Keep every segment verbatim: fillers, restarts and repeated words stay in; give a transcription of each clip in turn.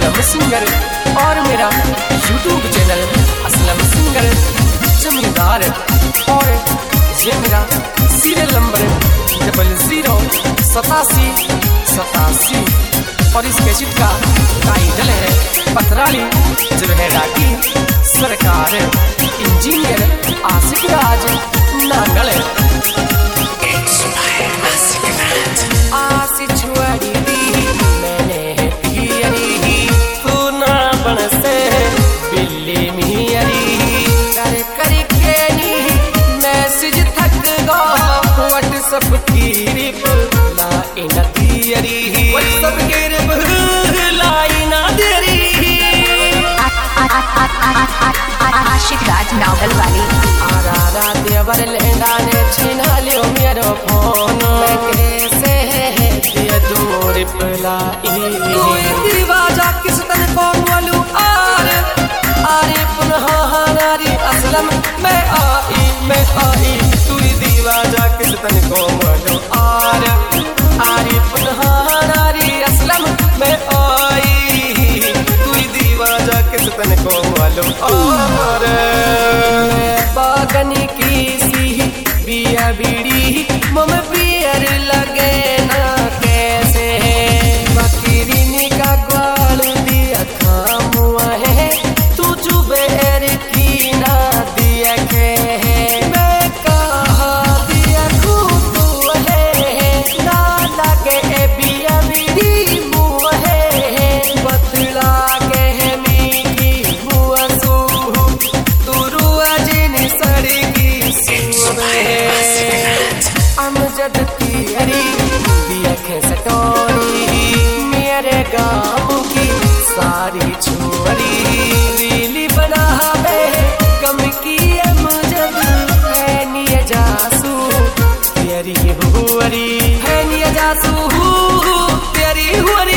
Aslam singer और मेरा YouTube channel Aslam singer जमींदार और ये मेरा सीरियल नंबर डबल जीरो सतासी सतासी और इस कैसेट का टाइटल है पथराली जुल्हेड़ा की सरकार इंजीनियर आसिफ राज नांगल। आसी छुआड़ी दी मैंने पियरी तू ना बन से बिल्ली मियरी कर कर के नी मैसेज थक गो व्हाट्सएप की रिप्लाई ना दियरी व्हाट्सएप की रिप्लाई ना दियरी। आशिक राज नावल वाली आरा देवर लेंडा ने छीना लियो मेरो फोन मैं कैसे दिया दो रिप्लाई तू दीवाजा किस तन को बोलू आर आरे पुनः नारी असलम मैं आई मैं आई तू दीवाजा किस तन को बोलू आर आरे पुनः नारी असलम मैं आई तू दीवाजा किस तन को बोलू आर बागनी की सी बिया बीड़ी मम पियर लगे ना कैसे बकरी का ग्वाल दिया खामुआ है तू जुबेर की ना दिया के मैं कहा दिया खूब है ना लगे बिया बीड़ी मुँह है बतला के है मीठी मुआ सू अमजद तियरी दिया के सटोरी मेरे गाँव की सारी छोरी रीली बना बे कम की अमजद है निया जासू तेरी हुरी है निया जासू तेरी हुरी।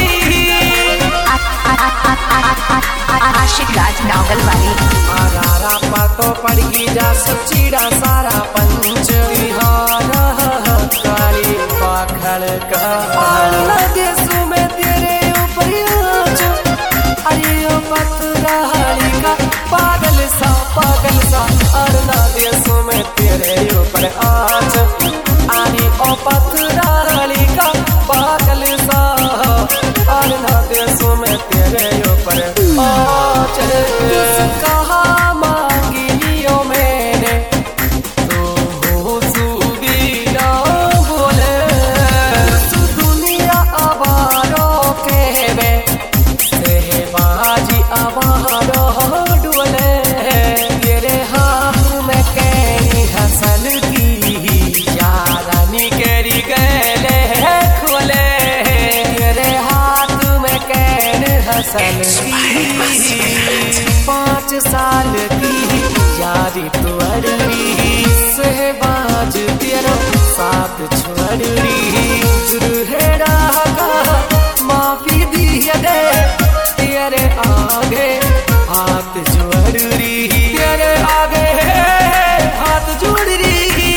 आशिक राज नावल वाली आरा पातो पड़गी जा सब चीड़ा सारा पंच बिहारा काली पाखड़ का देशों में तेरे ऊपर अरे ओ पथराली का पागल सा पागल सा अरना देशों में तेरे ऊपर आज अरे ओ पथराली का पागल सा अरना देशों में तेरे ऊपर आज कहा मांगी लियो मैंने तो सूबी ना बोले दुनिया आवारों के में सहबाजी आवारों डोले तेरे हाथ में कैनी हसन की यारानी केरी गले खोले तेरे हाथ में कैन हसन की पाँच साल की यारी तो अड़री सहबाज तेरा साथ छोड़ी जुर्हेड़ा का माफी दिया दे तेरे आगे हाथ जोड़ी तेरे आगे हाथ जोड़ी।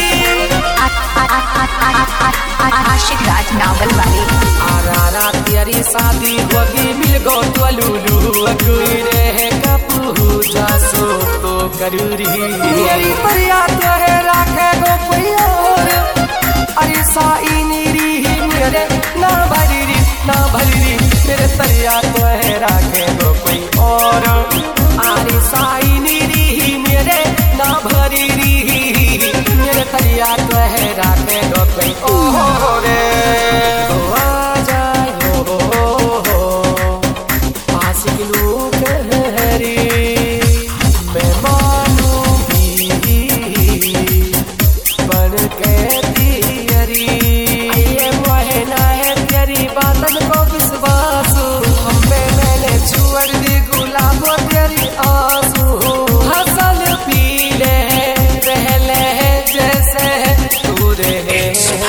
आशिक राज नावल वाली आरा तेरी शादी होगी मिल गो तो लूलू अगुरे कपू जासो तो करूरी मेरी परिया तो है राखे गो कोई और अरे साई नीरी मेरे ना भरी ना भरी मेरे परिया तो है राखे गो कोई और अरे साई नीरी मेरे ना भरी मेरे परिया तो है राखे गो कोई और तो आ जाओ आशिक लोग हरी मैं मानूंगी बन के तियरी ये मोहना है तेरी बातन को विश्वास हमें मैंने छुअड़ दी गुलाब तेरी आंसू हसल पीले रहले जैसे तू रहे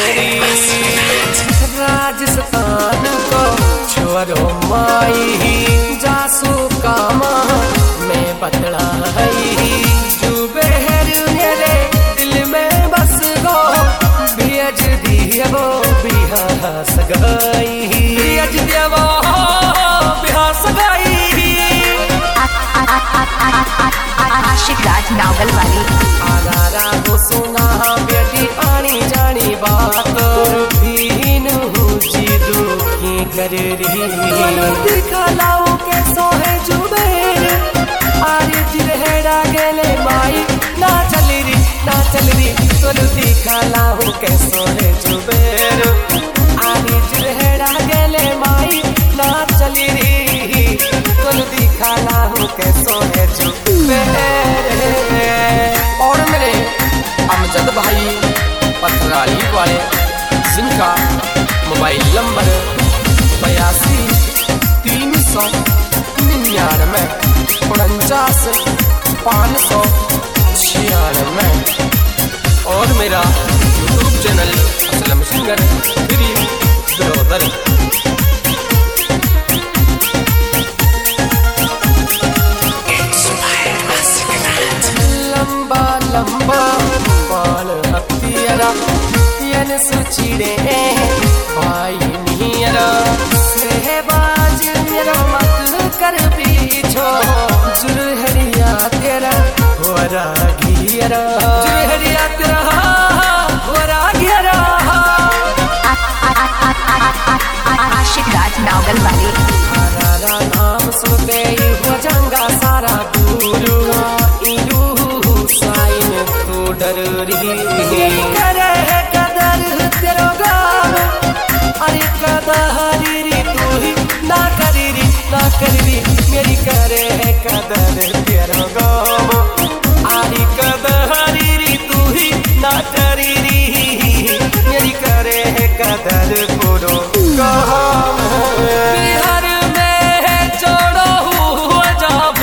राजस्थान को छोड़ो माई जासू कामा मैं बतला जुबेर मेरे दिल में बस गो भेज दिया वो बिहार सगाई भेज दिया वो बिहार सगाई। आशिक राज नावल वाली। आगारा हो सुना बेटी आनी जानी बात दीन जी दुखी कर रही दिखलाओ के सोहे जुबेर आरे जिरहेड़ा गेले माई ना चल री ना चल री तोल दिखलाओ के सोहे जुबेर आरे जिरहेड़ा गेले माई ना चल री तोल दिखलाओ के सोहे जुबेर। और मेरे अमजद भाई पथराली वाले जिनका मोबाइल नंबर बयासी तीन सौ निन्यानवे उनचास पाँच सौ छियानवे। और मेरा YouTube channel Aslam singer free brother. लंबा लंबा बाल हथियारा यन सुचिड़े भाई नियरा सहबाज मेरा मत कर पीछो जुरहरिया तेरा होरा घियरा जुरहरिया तेरा होरा घियरा। आशिक राज नावल वाली। हरारा नाम सुनते ही हो जाऊंगा सारा दूर इलू साइन तो डर रही करे कदर तेरो गाम अरे कदहरी री तू ही ना करी री ना करी री मेरी करे कदर तेरो गाम अरे कदहरी री तू ही ना करी री मेरी करे कदर पूरो गाम। बिहार में जोड़ो हुआ जाब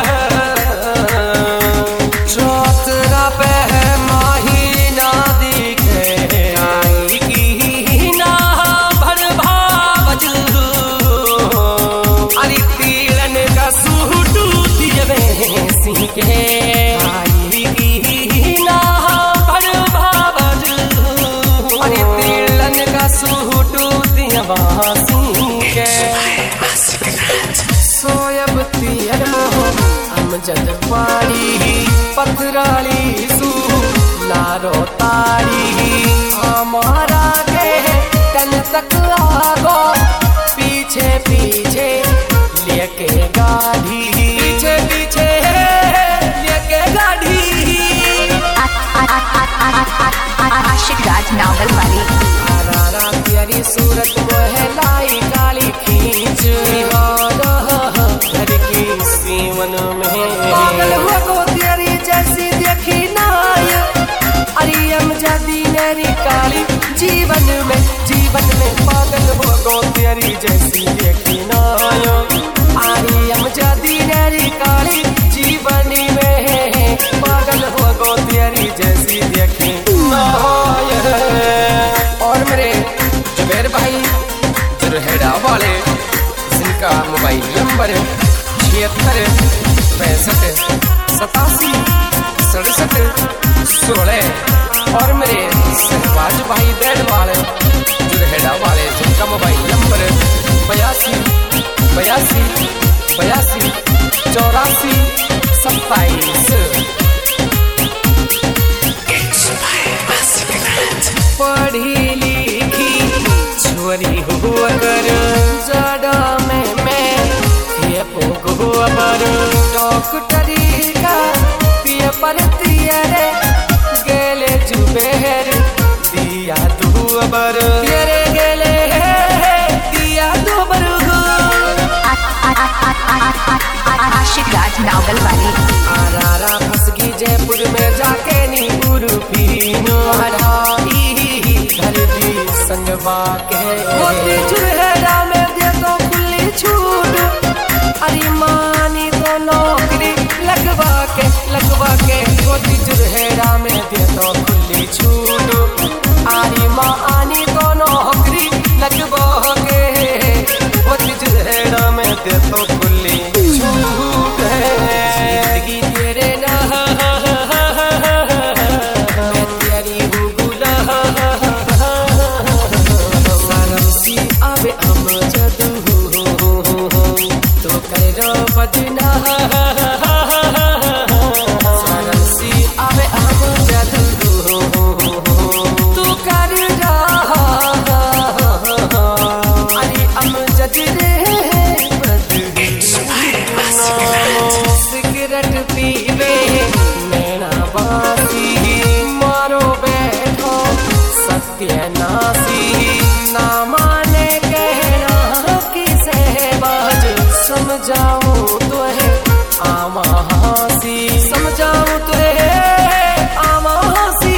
चौतरा पे माही ना दिखे आई की ना भर भावज अरे तीलन का सूटू दिए सिंह के आई की ना भर भावज अरे तीलन का सूटू दिया सिंह के। सोयब तियर मोह अमजद पाड़ी पथराली सू लारो ताड़ी हमारा के तन तक आगो पीछे पीछे लेके गाड़ी पीछे पीछे लेके गाड़ी। आशिक राज नावल वाली। आरारा तेरी सूरत मोहे लाई काली खींच घर की सीवन में पागल हुआ को तेरी जैसी देखी नाय अरे अमजदी मेरी काली जीवन में जीवन में पागल हुआ को तेरी जैसी देखी नाय अरे अमजदी मेरी काली जीवन में पागल हुआ को तेरी जैसी देखी नाय। और मेरे जुबैर भाई जुरहेड़ा वाले जिनका मोबाइल नंबर छिहत्तर पैंसठ सतासी सड़सठ सोलह। और मेरे सहबाज भाई दैड वाले जुरहेड़ा वाले जिनका मोबाइल नंबर बयासी बयासी बयासी चौरासी सत्ताईस। पढ़ी लिखी छोरी हुआ कर जड़ा में मैं ये पोग हुआ पर डॉक्टरी का पिया पर तियरे गेले जुबेर दिया दुबर तेरे गेले दिया दुबर। आशिक राज नावल वाली। आरारा फसगी जयपुर में जाके नी उर्फीनो हराई धरती संगवा के मोती जुरहेड़ा में दे तो खुली छूट अरे मानी तो नौकरी लगवा के लगवा के मोती जुरहेड़ा में दे तो खुली छूट अरे मानी तो नौकरी लगवा के मोती जुरहेड़ा में दे तो खुली छूट जिंदगी तेरे ना मैं तेरी हूँ गुला सरम सी आवे अमजद तो कर हंसी ना माने कहना किसे बाज समझाऊं तो है आमा हंसी समझाऊं तो है आमा हंसी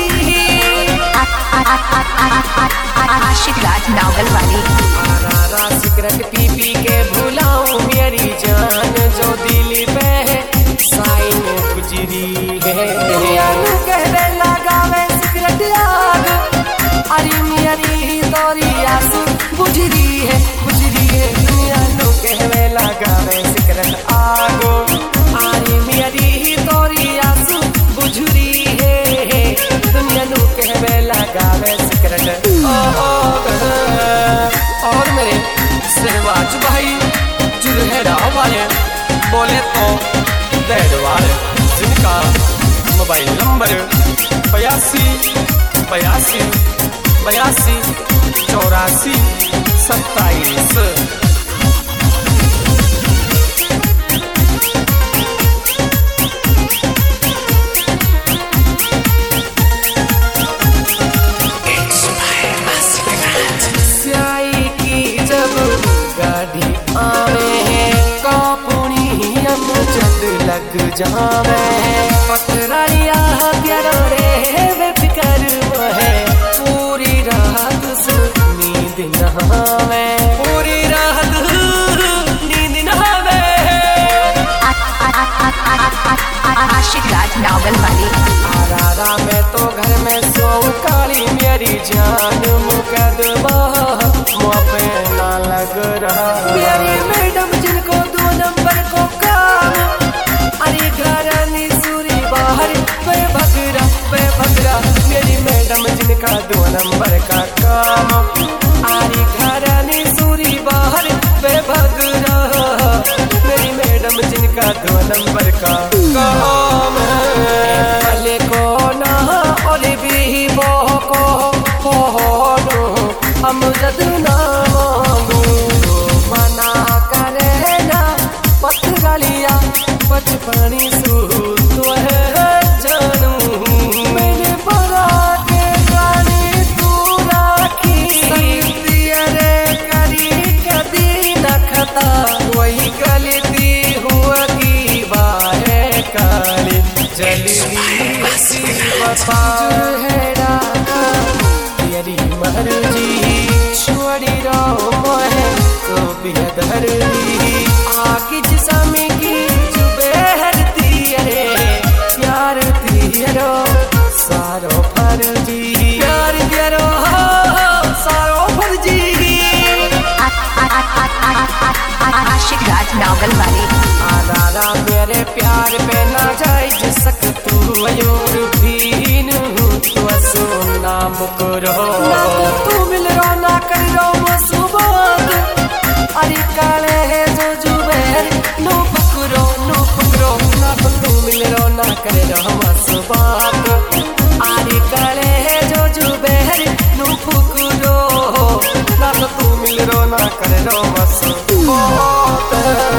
आशिक राज नावल वाली आरा सिगरेट पी पी के भुलाऊं मेरी जान जो दिल पे साइन गुजरी है यानू कहवे लगावे सिगरेट आग अरे मेरी तोरी आंसू बुझरी है बुझरी है यानू कहवे लगावे सिगरेट आग अरे मेरी तोरी आंसू बुझरी है दुनिया नू कहवे लगावे सिगरेट और मेरे सहवाज भाई जुल्हेरा वाले बोले तो डेड वाले जिनका मोबाइल नंबर बयासी बयासी बयासी चौरासी सत्ताईस लग जावे पथरारिया प्यारो रे बेफिकर है पूरी रात नींद नहावे पूरी रात नींद नहावे आशिक राज नावल वाली आरारा में तो घर में सो काली मेरी जान मुकदमा मुँह पे ना लग रहा मेरी मैडम जिनको दो नंबर को काम अरे घरानी सूरी बाहर पे भगरा पे भगरा मेरी मैडम जिनका दो नंबर का काम अरे घरानी सूरी बाहर पे भगरा मेरी मैडम जिनका दो नंबर का काम भले को ना और भी वो को हो हम जद ना मांगू मना करे ना पथरालिया बचपनी सूत है जानू मैंने बड़ा के गाने तू राखी रे करी कदी न खता वही गलती हुआ की बाहे काली जल्दी सी बता है तेरी मर्जी छोड़ी रो मोहे तो बेहतर आगे जिसमें की प्यार तेरो सारो फर्जी प्यार तेरो सारो फर्जी आशिक राज नावल वाली आदारा मेरे प्यार पे ना जाए जिसक तू और भीन तो सुना मुकरो ना तो तू मिल रो ना कर रो मसूबात अरे काले है जो जुबेर नो पकड़ो नो पकड़ो ना तो तू मिल रो ना करे रो मसूबात अरे काले है जो जुबेर नो पकड़ो ना तो तू मिल रो ना करे रो मसूबात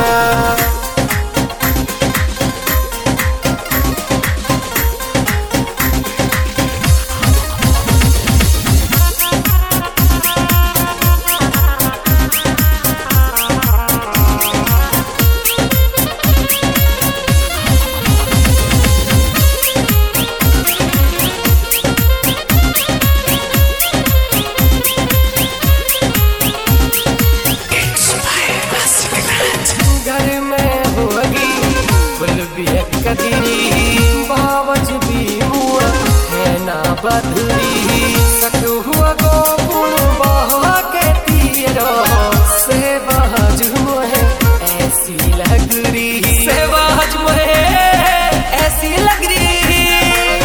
बावज भी हुआ है ना बदली सक हुआ गो गुण बहा के तीरो से बाज मुहे ऐसी लग रही से बाज मुहे ऐसी लग रही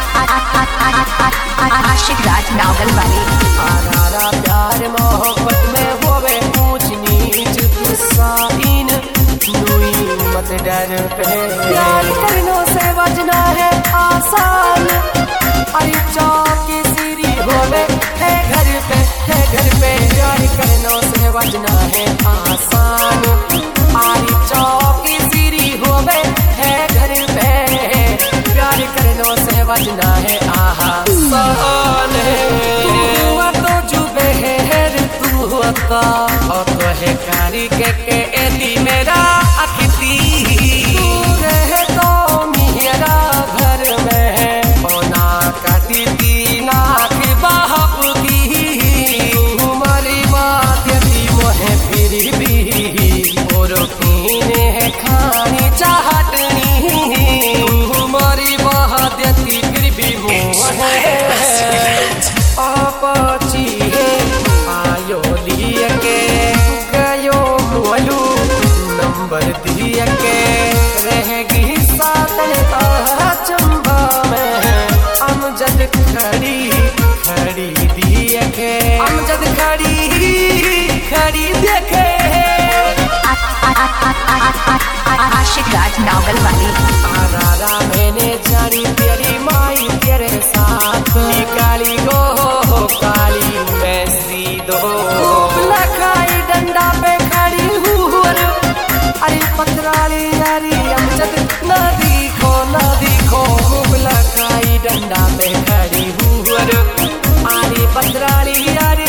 आशिक राज नावल वाली आरारा प्यार मोहब्बत में होवे ऊंच नीच गुस्सा इन दुई मत डर पे प्यार करनो से बजना है आसान अरे चौकी सीरी होवे है घर पे है घर पे प्यार करनो से बजना है आसान अरे चौकी सीरी होवे है घर पे प्यार करनो से बजना है आसान तू तो सोता और तो है कारी के के एती मेरा अखती रहे तो मेरा घर में होना काटी दी नाक बाप की हमारी बात यदि मोहे फिर भी और पीने खानी चाहतनी हमारी बात यदि फिर भी मोहे आपाची आयो लिए के गयो बोलू नंबर दिए के रहेगी सातन चंबा में अमजद खड़ी खड़ी दिए के अमजद खड़ी खड़ी देखे आशिक राज नावल वाली। आरारा मैंने जानी तेरी माई तेरे साथ काली गो काली मैं सीधो लखाई डंडा पे खड़ी हूँ अरे पतराली यारी अमजद न दिखो न दिखो लखाई डंडा पे खड़ी हूँ अरे पतराली यारी